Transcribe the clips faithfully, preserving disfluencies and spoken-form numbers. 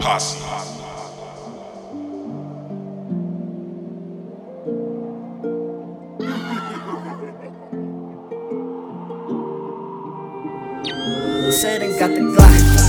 Posse. Said and got the Glock.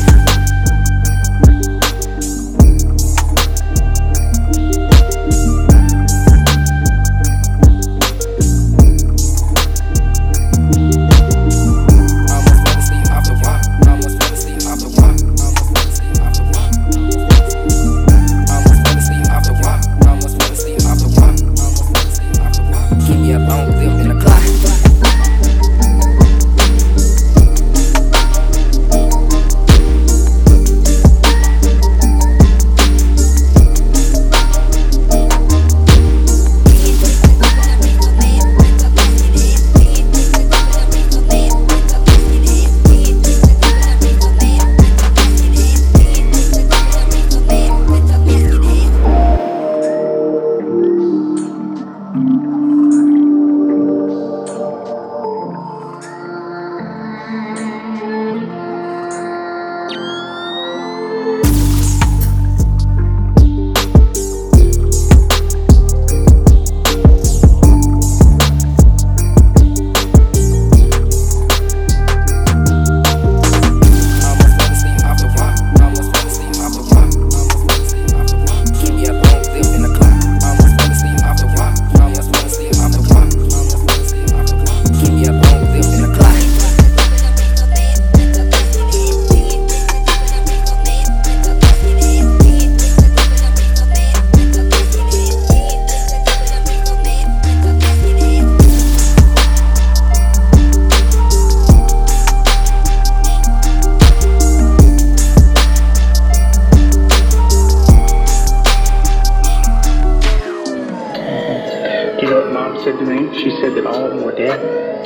You know what Mom said to me? She said that all of them were dead.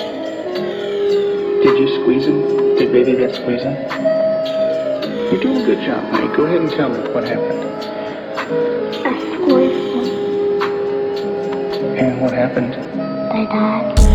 Did you squeeze them? Did baby get squeeze them? You're doing a good job, honey. Go ahead and tell me what happened. I squeezed them. And what happened? They died.